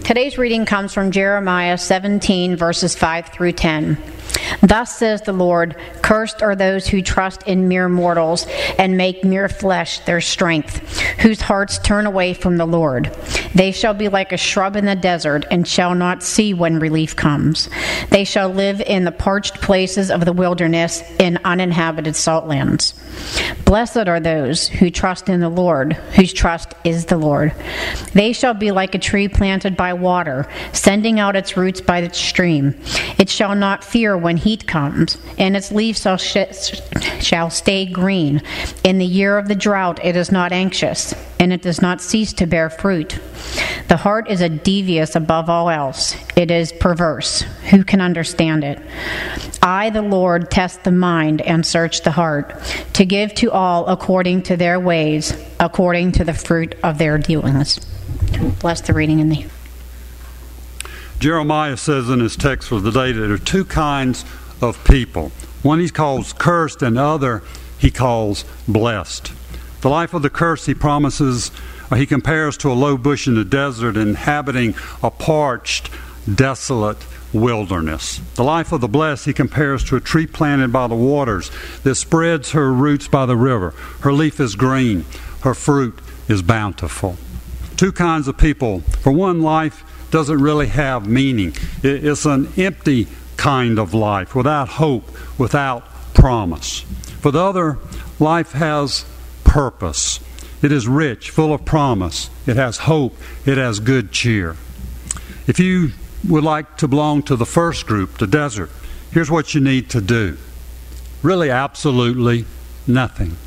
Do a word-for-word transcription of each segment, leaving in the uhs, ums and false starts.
Today's reading comes from Jeremiah seventeen, verses five through ten. Thus says the Lord, cursed are those who trust in mere mortals and make mere flesh their strength, whose hearts turn away from the Lord. They shall be like a shrub in the desert and shall not see when relief comes. They shall live in the parched places of the wilderness in uninhabited salt lands. Blessed are those who trust in the Lord, whose trust is the Lord. They shall be like a tree planted by water, sending out its roots by the stream. It shall not fear when heat comes, and its leaves shall, sh- shall stay green. In the year of the drought it is not anxious, and it does not cease to bear fruit. The heart is a devious above all else. It is perverse. Who can understand it? I, the Lord, test the mind and search the heart, to give to all according to their ways, according to the fruit of their dealings. Bless the reading in the... Jeremiah says in his text for the day that there are two kinds of people. One he calls cursed, and the other he calls blessed. The life of the cursed he promises, or he compares to a low bush in the desert inhabiting a parched, desolate wilderness. The life of the blessed he compares to a tree planted by the waters that spreads her roots by the river. Her leaf is green, her fruit is bountiful. Two kinds of people. For one, life doesn't really have meaning. It's an empty kind of life, without hope, without promise. For the other, life has purpose. It is rich, full of promise. It has hope. It has good cheer. If you would like to belong to the first group, the desert, here's what you need to do. Really, absolutely nothing.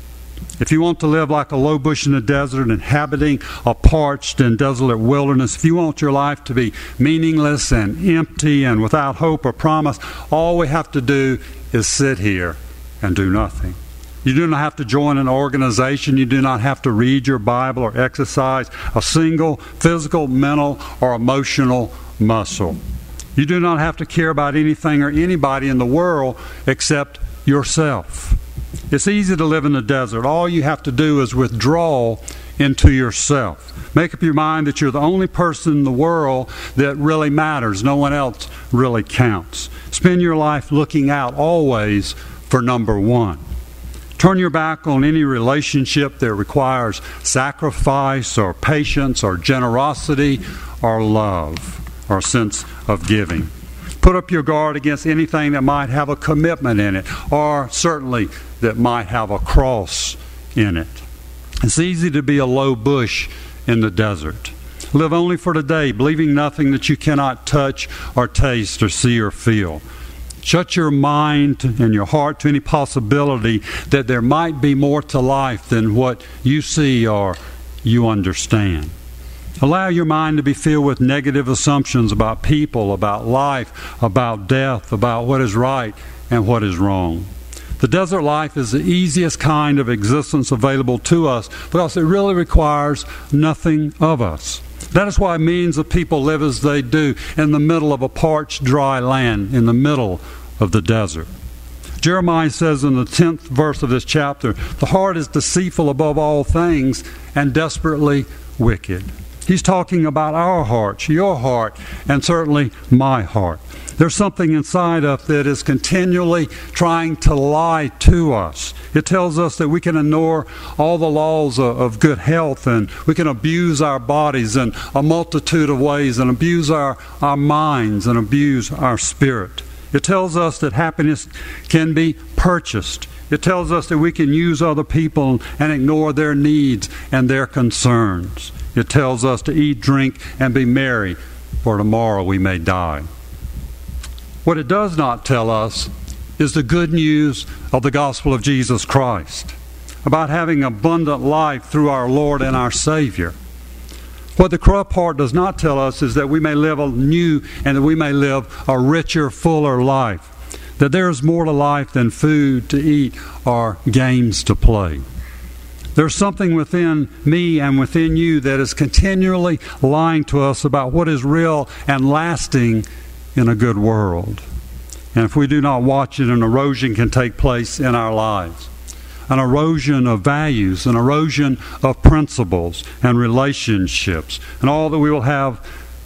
If you want to live like a low bush in the desert, inhabiting a parched and desolate wilderness, if you want your life to be meaningless and empty and without hope or promise, all we have to do is sit here and do nothing. You do not have to join an organization. You do not have to read your Bible or exercise a single physical, mental, or emotional muscle. You do not have to care about anything or anybody in the world except yourself. It's easy to live in the desert. All you have to do is withdraw into yourself. Make up your mind that you're the only person in the world that really matters. No one else really counts. Spend your life looking out always for number one. Turn your back on any relationship that requires sacrifice or patience or generosity or love or sense of giving. Put up your guard against anything that might have a commitment in it, or certainly that might have a cross in it. It's easy to be a low bush in the desert. Live only for today, believing nothing that you cannot touch or taste or see or feel. Shut your mind and your heart to any possibility that there might be more to life than what you see or you understand. Allow your mind to be filled with negative assumptions about people, about life, about death, about what is right and what is wrong. The desert life is the easiest kind of existence available to us because it really requires nothing of us. That is why millions of people live as they do in the middle of a parched, dry land, in the middle of the desert. Jeremiah says in the tenth verse of this chapter, the heart is deceitful above all things and desperately wicked. He's talking about our hearts, your heart, and certainly my heart. There's something inside us that is continually trying to lie to us. It tells us that we can ignore all the laws of, of good health, and we can abuse our bodies in a multitude of ways, and abuse our, our minds, and abuse our spirit. It tells us that happiness can be purchased. It tells us that we can use other people and ignore their needs and their concerns. It tells us to eat, drink, and be merry, for tomorrow we may die. What it does not tell us is the good news of the gospel of Jesus Christ, about having abundant life through our Lord and our Savior. What the corrupt part does not tell us is that we may live a new and that we may live a richer, fuller life, that there is more to life than food to eat or games to play. There's something within me and within you that is continually lying to us about what is real and lasting in a good world. And if we do not watch it, an erosion can take place in our lives. An erosion of values, an erosion of principles and relationships, and all that we will have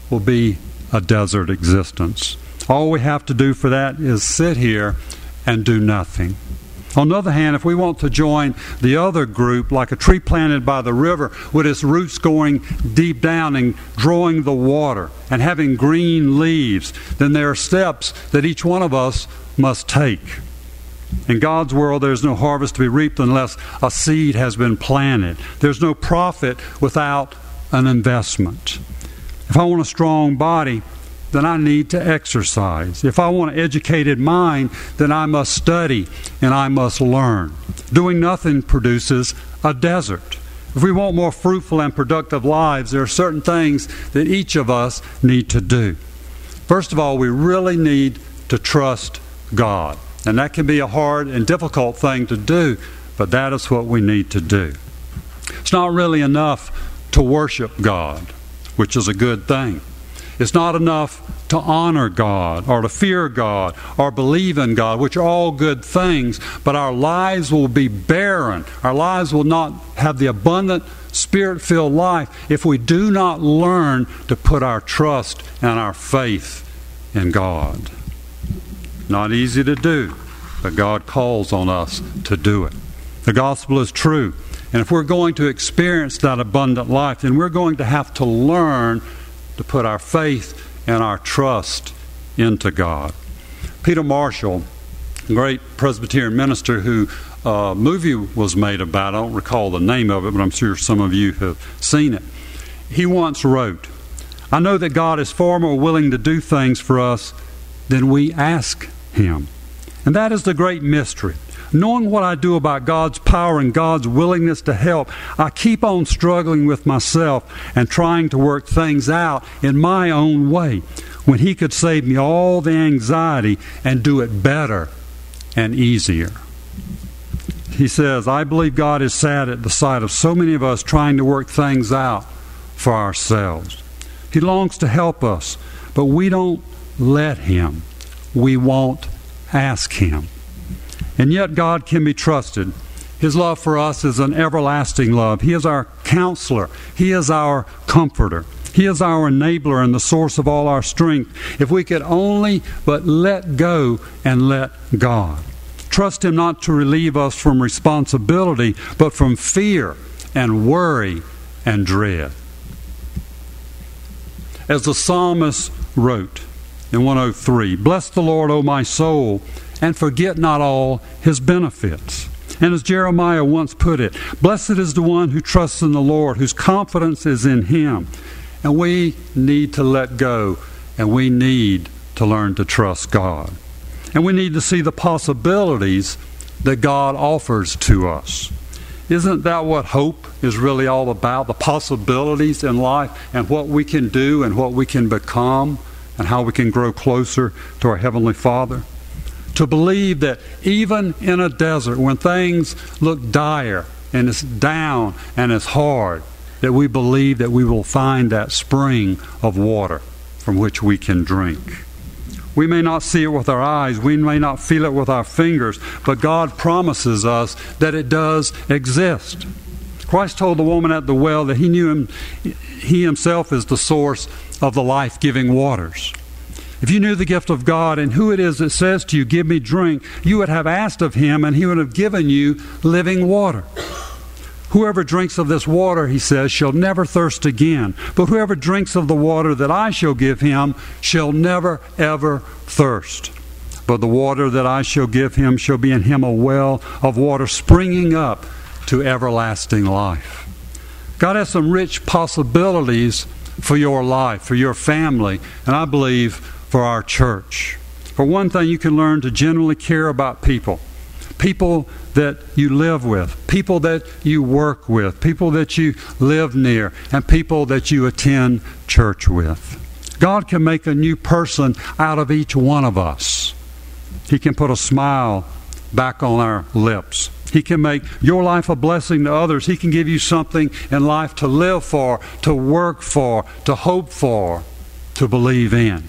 will be a desert existence. All we have to do for that is sit here and do nothing. On the other hand, if we want to join the other group, like a tree planted by the river with its roots going deep down and drawing the water and having green leaves, then there are steps that each one of us must take. In God's world, there's no harvest to be reaped unless a seed has been planted. There's no profit without an investment. If I want a strong body, then I need to exercise. If I want an educated mind, then I must study and I must learn. Doing nothing produces a desert. If we want more fruitful and productive lives, there are certain things that each of us need to do. First of all, we really need to trust God. And that can be a hard and difficult thing to do, but that is what we need to do. It's not really enough to worship God, which is a good thing. It's not enough to honor God or to fear God or believe in God, which are all good things, but our lives will be barren. Our lives will not have the abundant, Spirit-filled life if we do not learn to put our trust and our faith in God. Not easy to do, but God calls on us to do it. The gospel is true, and if we're going to experience that abundant life, then we're going to have to learn to put our faith and our trust into God. Peter Marshall, a great Presbyterian minister who a uh, movie was made about, I don't recall the name of it, but I'm sure some of you have seen it. He once wrote, "I know that God is far more willing to do things for us than we ask Him. And that is the great mystery. Knowing what I do about God's power and God's willingness to help, I keep on struggling with myself and trying to work things out in my own way, when He could save me all the anxiety and do it better and easier." He says, "I believe God is sad at the sight of so many of us trying to work things out for ourselves. He longs to help us, but we don't let Him. We won't ask Him. And yet God can be trusted. His love for us is an everlasting love. He is our counselor. He is our comforter. He is our enabler and the source of all our strength. If we could only but let go and let God. Trust Him not to relieve us from responsibility, but from fear and worry and dread." As the psalmist wrote in one oh three, "Bless the Lord, O my soul, and forget not all His benefits." And as Jeremiah once put it, "Blessed is the one who trusts in the Lord, whose confidence is in Him." And we need to let go, and we need to learn to trust God. And we need to see the possibilities that God offers to us. Isn't that what hope is really all about? The possibilities in life and what we can do and what we can become and how we can grow closer to our Heavenly Father. To believe that even in a desert, when things look dire and it's down and it's hard, that we believe that we will find that spring of water from which we can drink. We may not see it with our eyes, we may not feel it with our fingers, but God promises us that it does exist. Christ told the woman at the well that He knew him, He Himself is the source of the life-giving waters. If you knew the gift of God and who it is that says to you, "Give me drink," you would have asked of Him and He would have given you living water. "Whoever drinks of this water," He says, "shall never thirst again. But whoever drinks of the water that I shall give him shall never, ever thirst. But the water that I shall give him shall be in him a well of water springing up to everlasting life." God has some rich possibilities for your life, for your family, and I believe for our church. For one thing, you can learn to genuinely care about people. People that you live with, people that you work with, people that you live near, and people that you attend church with. God can make a new person out of each one of us. He can put a smile back on our lips. He can make your life a blessing to others. He can give you something in life to live for, to work for, to hope for, to believe in.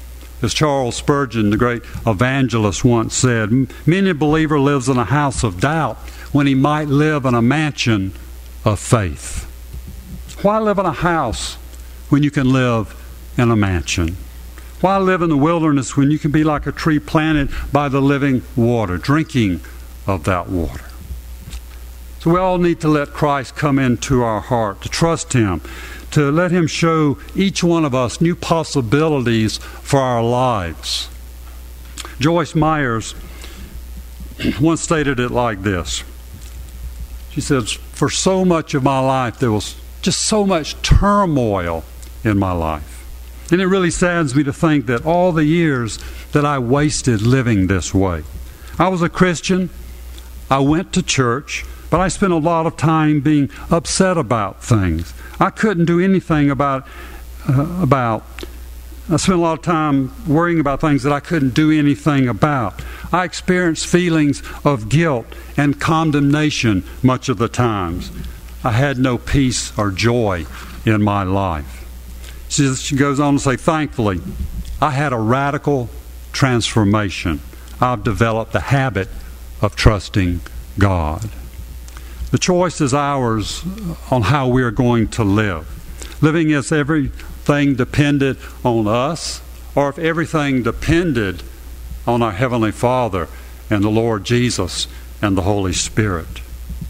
As Charles Spurgeon, the great evangelist, once said, "Many a believer lives in a house of doubt when he might live in a mansion of faith." Why live in a house when you can live in a mansion? Why live in the wilderness when you can be like a tree planted by the living water, drinking of that water? So we all need to let Christ come into our heart, to trust Him, to let Him show each one of us new possibilities for our lives. Joyce Myers once stated it like this. She says, "For so much of my life, there was just so much turmoil in my life. And it really saddens me to think that all the years that I wasted living this way. I was a Christian. I went to church, but I spent a lot of time being upset about things. I couldn't do anything about, uh, about, I spent a lot of time worrying about things that I couldn't do anything about. I experienced feelings of guilt and condemnation much of the times. I had no peace or joy in my life." She, she goes on to say, "Thankfully, I had a radical transformation. I've developed the habit of trusting God." The choice is ours on how we are going to live. Living as everything depended on us, or if everything depended on our Heavenly Father and the Lord Jesus and the Holy Spirit.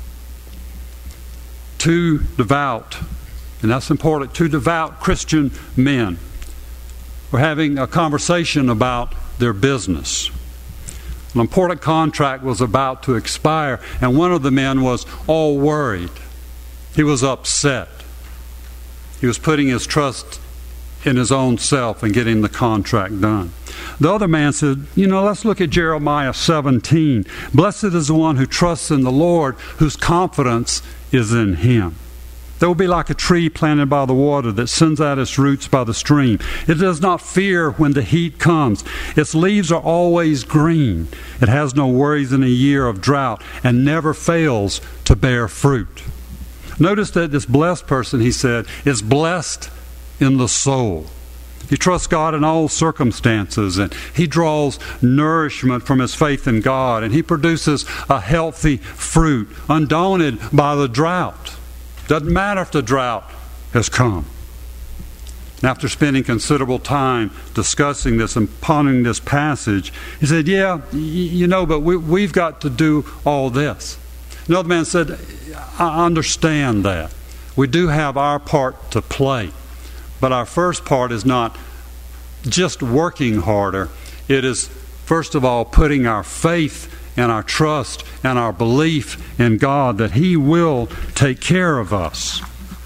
Two devout, and that's important, two devout Christian men were having a conversation about their business. An important contract was about to expire, and one of the men was all worried. He was upset. He was putting his trust in his own self and getting the contract done. The other man said, you know, let's look at Jeremiah seventeen. "Blessed is the one who trusts in the Lord, whose confidence is in Him. They will be like a tree planted by the water that sends out its roots by the stream. It does not fear when the heat comes. Its leaves are always green. It has no worries in a year of drought and never fails to bear fruit." Notice that this blessed person, he said, is blessed in the soul. He trusts God in all circumstances, and he draws nourishment from his faith in God, and he produces a healthy fruit, undaunted by the drought. Doesn't matter if the drought has come. And after spending considerable time discussing this and pondering this passage, he said, yeah, you know, but we, we've got to do all this. Another man said, I understand that. We do have our part to play. But our first part is not just working harder. It is, first of all, putting our faith and our trust and our belief in God that He will take care of us.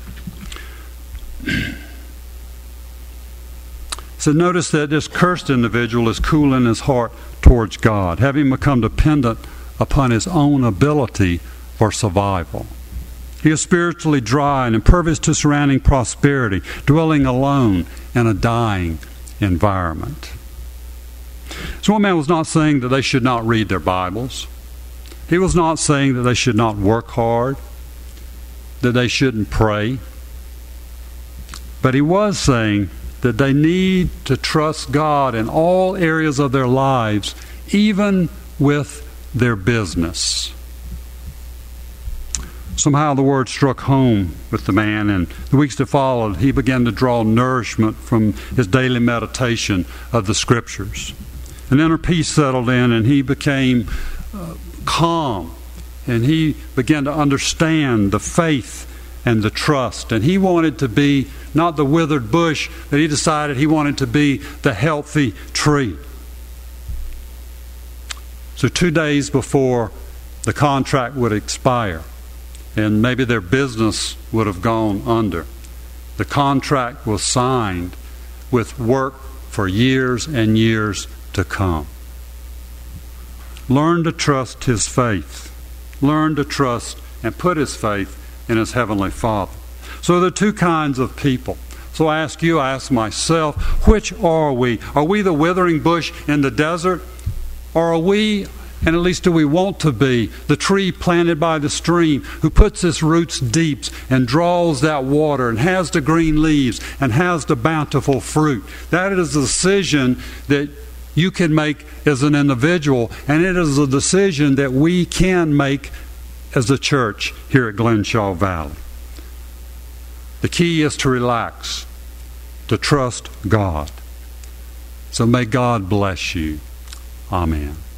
So notice that this cursed individual is cool in his heart towards God, having become dependent upon his own ability for survival. He is spiritually dry and impervious to surrounding prosperity, dwelling alone in a dying environment. So one man was not saying that they should not read their Bibles. He was not saying that they should not work hard, that they shouldn't pray. But he was saying that they need to trust God in all areas of their lives, even with their business. Somehow the word struck home with the man, and the weeks that followed, he began to draw nourishment from his daily meditation of the Scriptures. An inner peace settled in, and he became uh, calm, and he began to understand the faith and the trust. And he wanted to be not the withered bush, but he decided he wanted to be the healthy tree. So two days before the contract would expire, and maybe their business would have gone under, the contract was signed with work for years and years to come. Learn to trust his faith. Learn to trust and put his faith in his Heavenly Father. So there are two kinds of people. So I ask you, I ask myself, which are we? Are we the withering bush in the desert? Or are we, and at least do we want to be, the tree planted by the stream who puts its roots deep and draws that water and has the green leaves and has the bountiful fruit? That is a decision that you can make as an individual, and it is a decision that we can make as a church here at Glenshaw Valley. The key is to relax to trust God. So may God bless you. Amen.